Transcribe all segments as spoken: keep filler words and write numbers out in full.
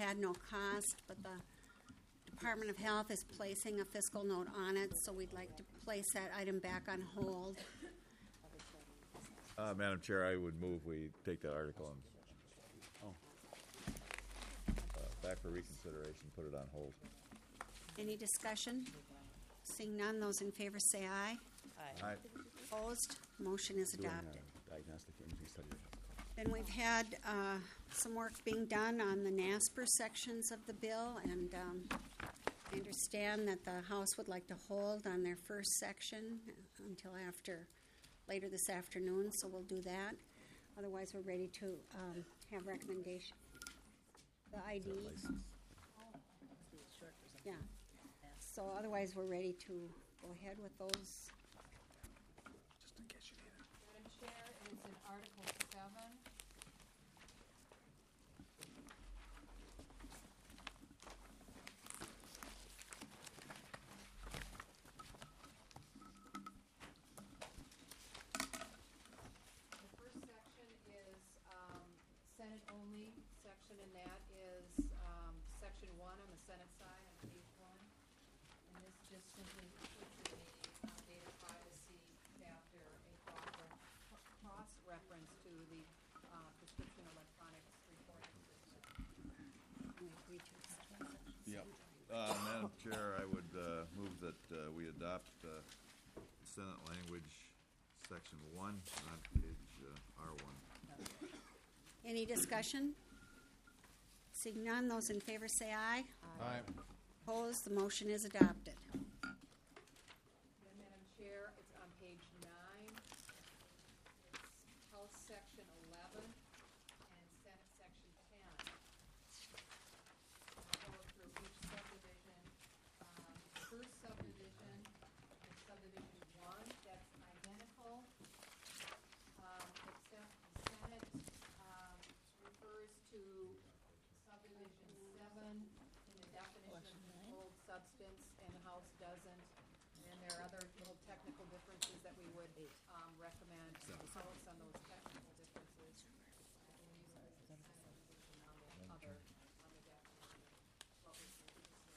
had no cost, but the Department of Health is placing a fiscal note on it, so we'd like to place that item back on hold. Uh, Madam Chair, I would move we take that article and, oh, uh, back for reconsideration, put it on hold. Any discussion? Seeing none, those in favor say aye. Aye. Opposed? Motion is Doing, uh, adopted. Diagnostic imaging study. Then we've had uh, some work being done on the NASPER sections of the bill, and um, I understand that the House would like to hold on their first section until after, later this afternoon, so we'll do that. Otherwise, we're ready to um, have recommendation. The I D. Yeah. So otherwise, we're ready to go ahead with those. Just in case you need it. Madam Chair, it is in Article seven. The first section is um, Senate only section, and that is um, section one on the Senate side on page one. And this just simply puts in a uh, data privacy chapter, a cross- cross-reference to the uh, prescription electronics reporting system. We agree to accept. Yeah. Uh, Madam Chair, I would uh, move that uh, we adopt uh, Senate language, section one, on page uh, R one. Any discussion? Seeing none, those in favor say aye. Aye. Opposed? The motion is adopted. Then, Madam Chair, it's on page nine. It's House Section eleven and Senate Section ten. I'll go through each subdivision. Um, First subdivision is subdivision one, that's identical, um, except the Senate um, refers to subdivision seven in the definition of controlled substance, and the House doesn't. And there are other little technical differences that we would um, recommend to the House on those technical differences. I believe it was the Senate position on the other, on the definition. What was the,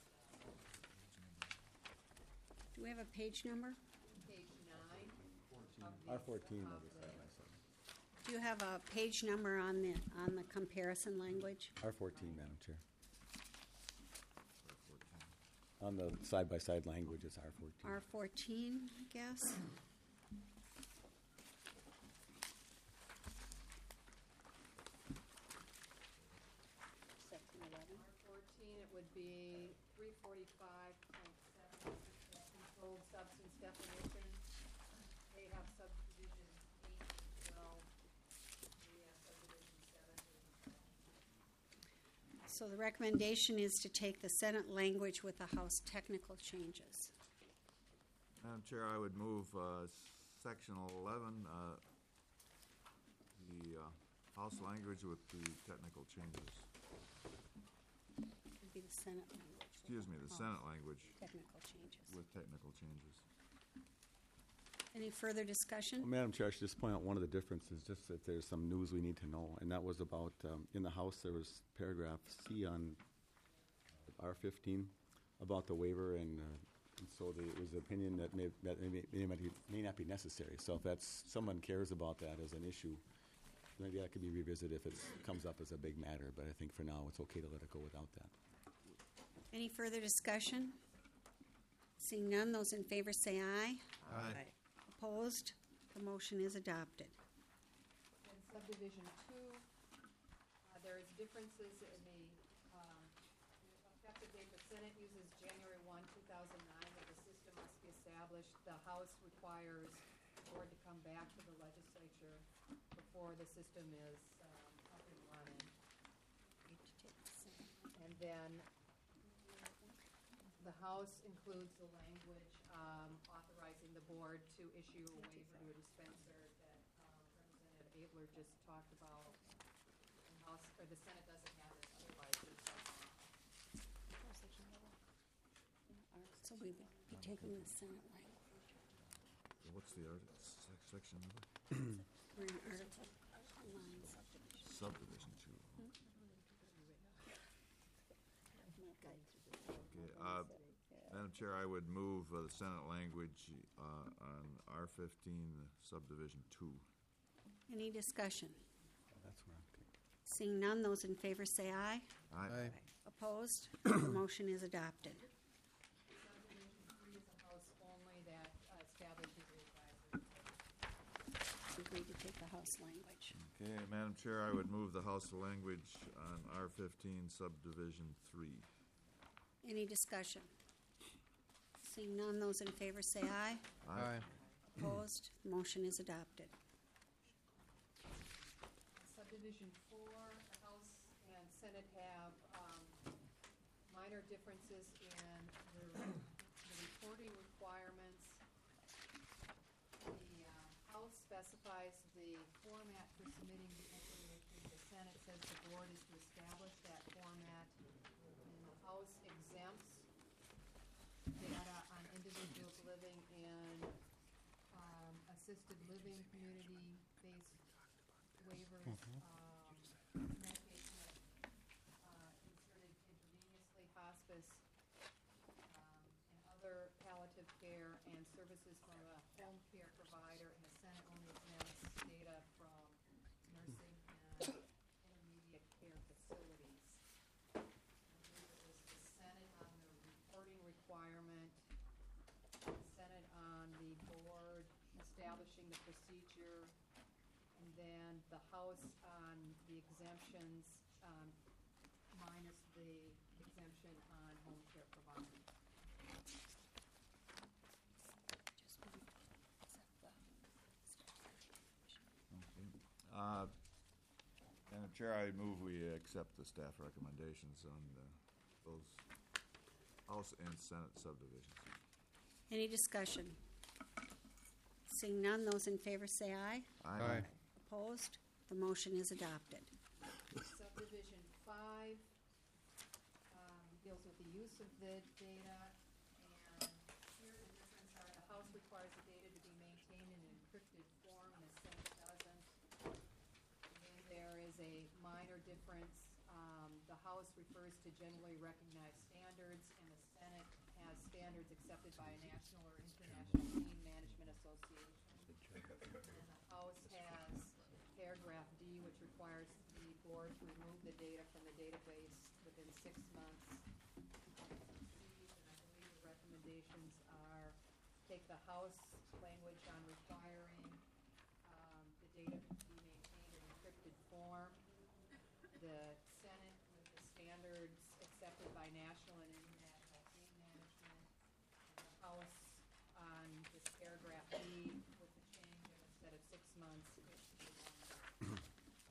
Do we have a page number? page nine. of the- R fourteen, of I'll be the- side by side. Do you have a page number on the, on the comparison language? R fourteen, Madam Chair. On the side-by-side language, it's R fourteen. R fourteen, I guess? Section eleven. R fourteen, it would be three forty-five point seven, controlled substance definition. They have subdivision eight, twelve, we have subdivision seven. So the recommendation is to take the Senate language with the House technical changes. Madam Chair, I would move uh, section eleven, uh, the uh, House language with the technical changes. Would be the Senate language. with Excuse me, the House Senate language Technical changes. with technical changes. Any further Well, discussion? Madam Chair, I should just point out one of the differences, just that there's some news we need to know, and that was about, um, in the House, there was paragraph C on R fifteen about the waiver, and, uh, and so the, it was the opinion that may, that may, may, not be, may not be necessary. So if that's, someone cares about that as an issue, maybe that could be revisited if it comes up as a big matter, but I think for now, it's okay to let it go without that. Any further discussion? Seeing none, those in favor say aye. Aye. Opposed? The motion is adopted. And subdivision two, uh, there is differences in the, um, effective date. The Senate uses January first, two thousand nine, but the system must be established. The House requires the board to come back to the legislature before the system is, um, up and running. And then the House includes the language um, authorizing the board to issue a waiver to a dispenser that um, Representative Abler just talked about. And House, or the Senate doesn't have this, otherwise it's, So we would be taking the Senate language. What's the art, sec- section number? We're in Article one, subdivision. Subdivision two. Madam Chair, I would move uh, the Senate language uh, on R fifteen subdivision two. Any discussion? That's what I'm thinking. Seeing none, those in favor say aye. Aye. Opposed? The motion is adopted. Subdivision three is a house only that uh, establishes a advisory. Agreed to take the House language. Okay, Madam Chair, I would move the House language on R fifteen subdivision three. Any discussion? Seeing none, those in favor say aye. Aye. Opposed? The motion is adopted. Subdivision four, the House and Senate have um, minor differences in the the reporting requirements. The uh, House specifies the format for submitting the information. The Senate says the board is to establish that format. And the House exempts data on individuals living in um, assisted living, community-based waivers. um, Medication uh, inserted intravenously, hospice, um, and other palliative care and services from a home care provider. And the Senate only exempts data from nursing and intermediate care facilities. I believe it was the Senate on the reporting requirement, the Senate on the board establishing the procedure, and then the House on the exemptions, um, minus the exemption on home care provider. Uh, Madam Chair, I move we accept the staff recommendations on uh, those House and Senate subdivisions. Any discussion? Seeing none, those in favor say aye. Aye. Opposed? The motion is adopted. Subdivision five um, deals with the use of the data, and here the difference are the House requires the data to be maintained in an encrypted form, and the Senate doesn't. And then there is a minor difference. Um, the House refers to generally recognized standards, and the Senate has standards accepted by a national or international team management association. And the House has paragraph D, which requires the board to remove the data from the database within six months. And I believe the recommendations are take the House language on requiring um, the data to be maintained in encrypted form. The Senate with the standards accepted by national and international team management. And the House on this paragraph D with the change of instead of six months, it should be one year.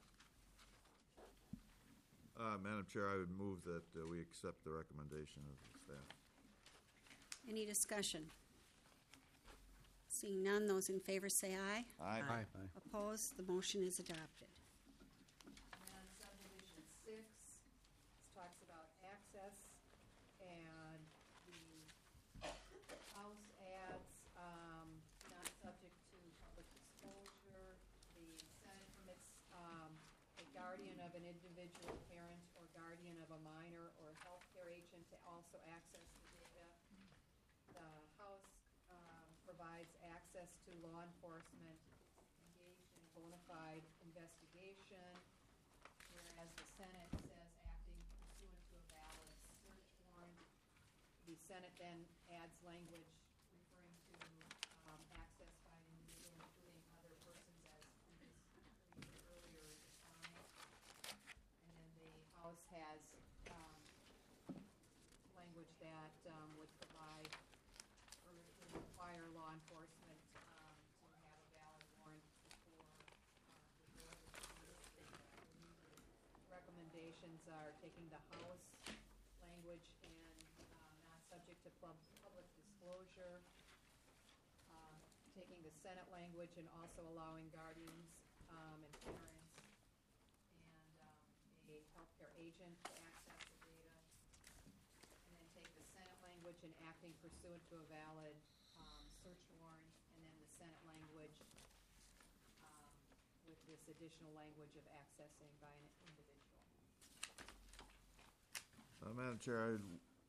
Uh, Madam Chair, I would move that uh, we accept the recommendation of the staff. Any discussion? Seeing none, those in favor say aye. Aye. Aye. Opposed? The motion is adopted. And then subdivision six, this talks about access, and the House adds, um, not subject to public disclosure. The Senate permits, um, a guardian of an individual parent or guardian of a minor or healthcare agent to also access the data. The House, um, provides access to law enforcement engaged in bona fide investigation, whereas the Senate says acting pursuant to a valid search warrant. The Senate then adds language referring to um, access by an individual, including other persons as previously earlier defined. And then the House has um, language that um, would provide or would require law enforcement um, to have a valid warrant before uh, the board is released. I believe the recommendations are taking the House language and uh, not subject to pub- public disclosure, uh, taking the Senate language and also allowing guardians um, and parents and um, a healthcare agent to access the data, and then take the Senate language and acting pursuant to a valid um, search warrant, and then the Senate language um, with this additional language of accessing by an individual. Uh, Madam Chair, I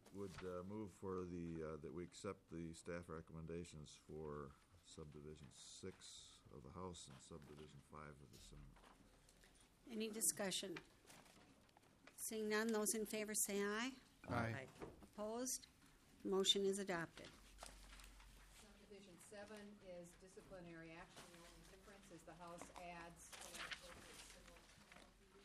would uh, move for the, uh, that we accept the staff recommendations for subdivision six of the House and subdivision five of the Senate. Any discussion? Seeing none, those in favor say aye. Aye. Opposed? Motion is adopted. Subdivision seven is disciplinary action. The only difference is the House adds appropriate civil penalties.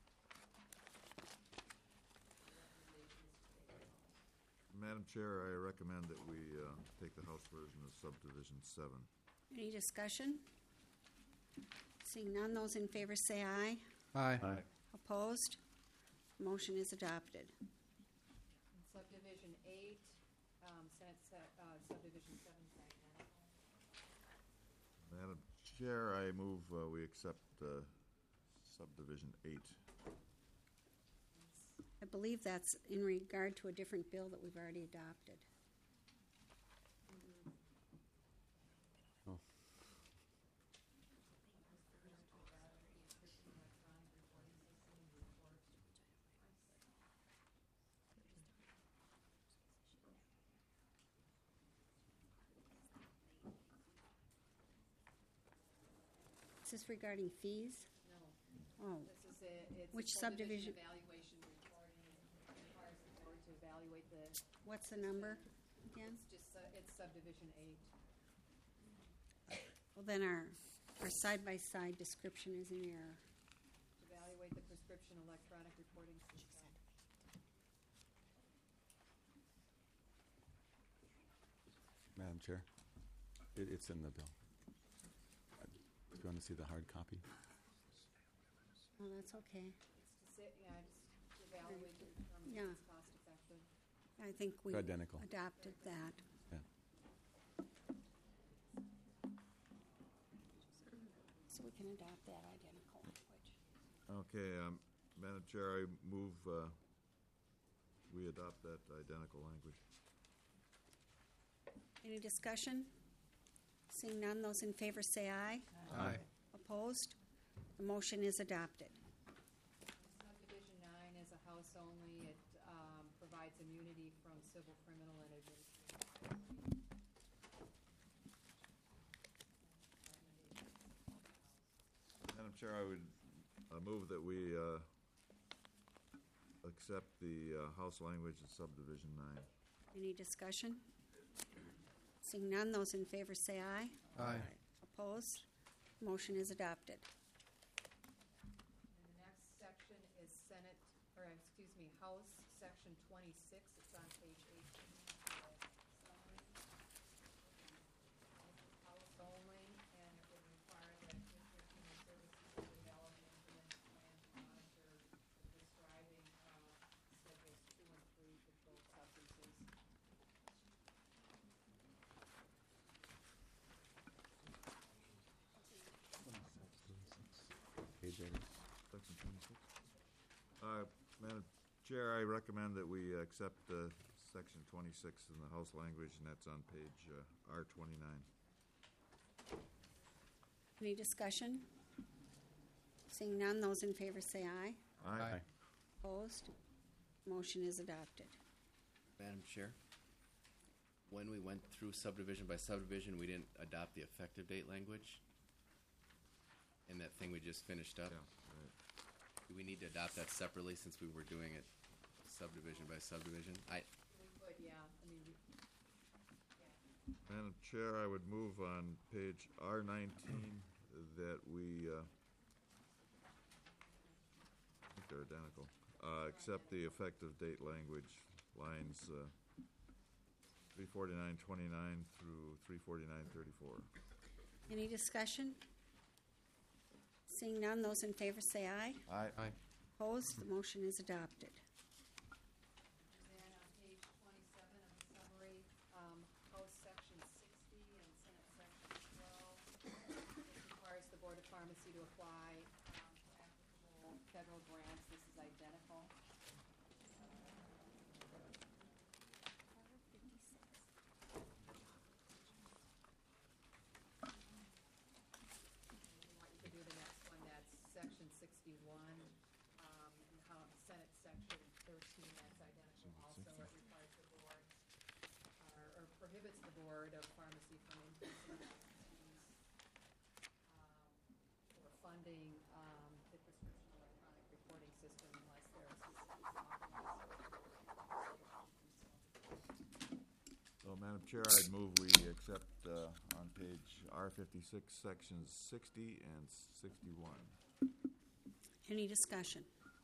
Madam Chair, I recommend that we uh, take the House version of subdivision seven. Any discussion? Seeing none, those in favor say aye. Aye. Opposed? Motion is adopted. In subdivision eight, um, Senate, se- uh, subdivision seven is identical. Madam Chair, I move uh, we accept uh, subdivision eight. I believe that's in regard to a different bill that we've already adopted. Oh, Is this regarding fees? No, Oh, this is a, it's. a Which subdivision? Evaluation reporting, it requires the board to evaluate the, what's the number again? it's just, uh, it's subdivision eight. Well, then our, our side-by-side description is in error. To evaluate the prescription electronic reporting system. Madam Chair, it, it's in the bill. If you want to see the hard copy. Oh, that's okay. It's to say, yeah, just to evaluate to determine Yeah. if it's cost effective. I think we They're identical. adopted that. Yeah. So we can adopt that identical language. Okay, um, Madam Chair, I move uh, we adopt that identical language. Any discussion? Seeing none, those in favor say aye. Aye. Opposed? The motion is adopted. Subdivision nine is a house only. It um, provides immunity from civil, criminal, and administrative. Madam Chair, I would uh, move that we uh, accept the uh, House language of subdivision nine. Any discussion? Seeing none, those in favor say aye. Aye. Opposed? Motion is adopted. And the next section is Senate, or excuse me, House, Section twenty-six. It's on page eighteen. the summary. House only, and it would require that District Human Services will develop and implement a plan to monitor the prescribing uh, schedules two and three controlled substances. Page eighty. Section twenty-six. Uh, Madam Chair, I recommend that we accept uh, section twenty-six in the House language, and that's on page uh, R twenty-nine. Any discussion? Seeing none, those in favor say aye. Aye. Opposed? Motion is adopted. Madam Chair, when we went through subdivision by subdivision, we didn't adopt the effective date language in that thing we just finished up. Yeah, right. Do we need to adopt that separately since we were doing it subdivision by subdivision? I, We could, yeah, I mean, we- yeah. Madam Chair, I would move on page R nineteen that we, uh, I think they're identical, uh, accept the effective date language lines uh, three forty-nine twenty-nine through three forty-nine thirty-four. Any discussion? Seeing none, those in favor say aye. Aye. Aye. Opposed? The motion is adopted. And then on page twenty-seven of the summary, um, House Section sixty and Senate Section twelve, this requires the Board of Pharmacy to apply um, for applicable federal grants. This is identical. If you want, you could do the next one. That's Section sixty-one, um, in House Senate Section or the pharmacy from increasing fees, um, or funding, um, the prescription electronic reporting system unless there is specifically authorized. So, Madam Chair, I'd move we accept uh, on page R fifty-six, sections sixty and sixty-one. Any discussion?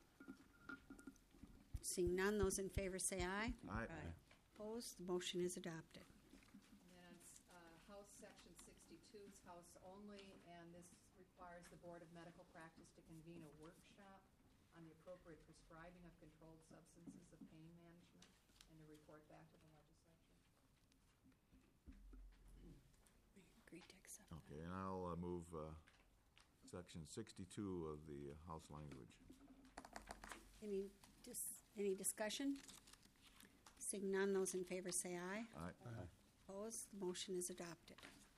Seeing none, those in favor say aye. Aye. Opposed, the motion is adopted. And then on s- uh, House Section sixty-two is House only, and this requires the Board of Medical Practice to convene a workshop on the appropriate prescribing of controlled substances of pain management and to report back to the legislature. Agree to accept. Okay, and I'll uh, move uh, section sixty-two of the House language. Any, dis- any discussion? Seeing none, those in favor say aye. Aye. Opposed, the motion is adopted.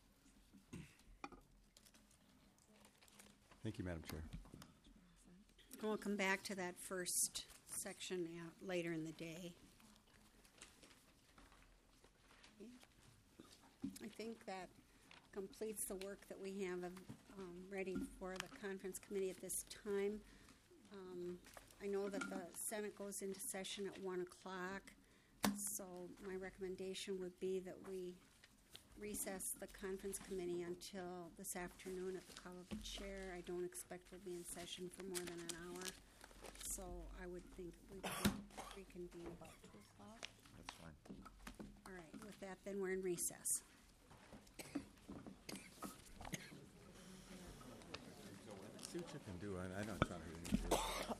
Thank you, Madam Chair. And we'll come back to that first section uh, later in the day. I think that completes the work that we have um, ready for the conference committee at this time. Um, I know that the Senate goes into session at one o'clock, so my recommendation would be that we recess the conference committee until this afternoon at the call of the chair. I don't expect we'll be in session for more than an hour, so I would think we could reconvene about two o'clock. That's fine. All right, with that, then we're in recess. See what you can do. I, I don't try to